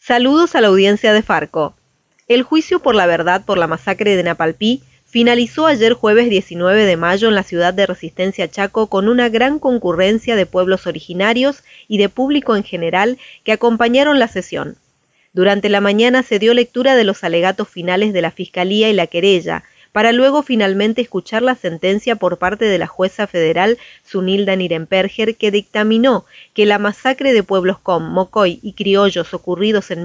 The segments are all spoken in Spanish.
Saludos a la audiencia de Farco. El juicio por la verdad por la masacre de Napalpí finalizó ayer jueves 19 de mayo en la ciudad de Resistencia Chaco con una gran concurrencia de pueblos originarios y de público en general que acompañaron la sesión. Durante la mañana se dio lectura de los alegatos finales de la Fiscalía y la querella, para luego finalmente escuchar la sentencia por parte de la jueza federal Zunilda Nirenberger, que dictaminó que la masacre de pueblos com, mocoy y criollos ocurridos en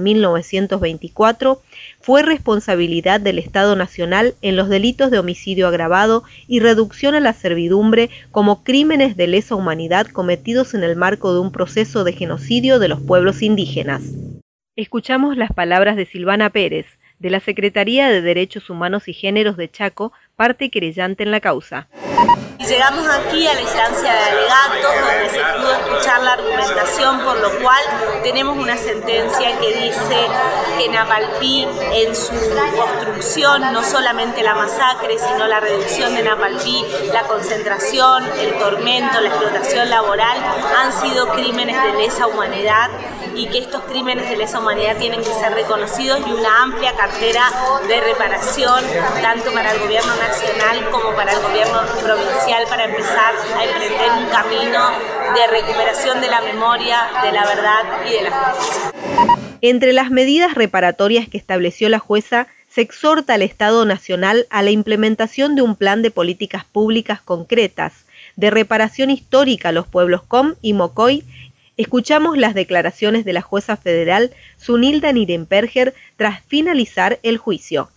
1924 fue responsabilidad del Estado Nacional en los delitos de homicidio agravado y reducción a la servidumbre como crímenes de lesa humanidad cometidos en el marco de un proceso de genocidio de los pueblos indígenas. Escuchamos las palabras de Silvana Pérez, de la Secretaría de Derechos Humanos y Géneros de Chaco, parte querellante en la causa. Llegamos aquí a la instancia de alegatos, donde se pudo escuchar la argumentación, por lo cual tenemos una sentencia que dice que Napalpí, en su construcción, no solamente la masacre, sino la reducción de Napalpí, la concentración, el tormento, la explotación laboral, han sido crímenes de lesa humanidad, y que estos crímenes de lesa humanidad tienen que ser reconocidos, y una amplia cartera de reparación, tanto para el gobierno nacional como para el gobierno provincial, para empezar a emprender un camino de recuperación de la memoria, de la verdad y de la justicia. Entre las medidas reparatorias que estableció la jueza, se exhorta al Estado Nacional a la implementación de un plan de políticas públicas concretas, de reparación histórica a los pueblos com y mocoy. Escuchamos las declaraciones de la jueza federal Zunilda Nirenberger tras finalizar el juicio.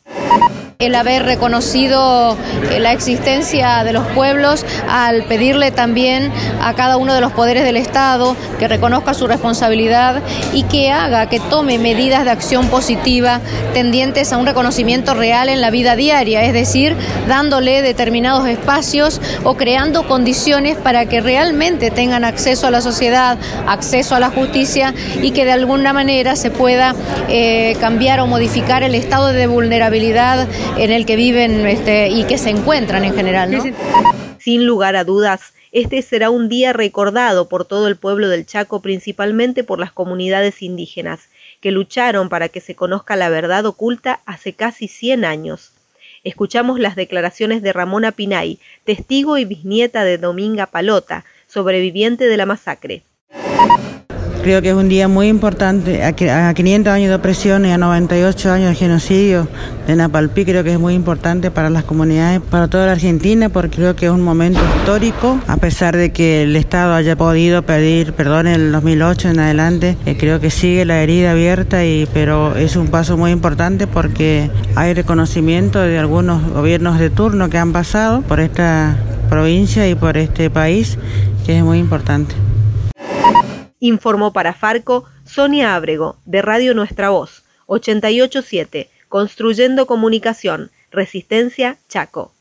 El haber reconocido la existencia de los pueblos al pedirle también a cada uno de los poderes del Estado que reconozca su responsabilidad y que haga, que tome medidas de acción positiva tendientes a un reconocimiento real en la vida diaria, es decir, dándole determinados espacios o creando condiciones para que realmente tengan acceso a la sociedad, acceso a la justicia y que de alguna manera se pueda cambiar o modificar el estado de vulnerabilidad en el que viven y que se encuentran en general, ¿no? Sin lugar a dudas, este será un día recordado por todo el pueblo del Chaco, principalmente por las comunidades indígenas, que lucharon para que se conozca la verdad oculta hace casi 100 años. Escuchamos las declaraciones de Ramona Pinay, testigo y bisnieta de Dominga Palota, sobreviviente de la masacre. Creo que es un día muy importante, a 500 años de opresión y a 98 años de genocidio de Napalpí. Creo que es muy importante para las comunidades, para toda la Argentina, porque creo que es un momento histórico, a pesar de que el Estado haya podido pedir perdón en el 2008 en adelante. Creo que sigue la herida abierta, pero es un paso muy importante porque hay reconocimiento de algunos gobiernos de turno que han pasado por esta provincia y por este país, que es muy importante. Informó para Farco Sonia Ábrego, de Radio Nuestra Voz, 88.7, Construyendo Comunicación, Resistencia, Chaco.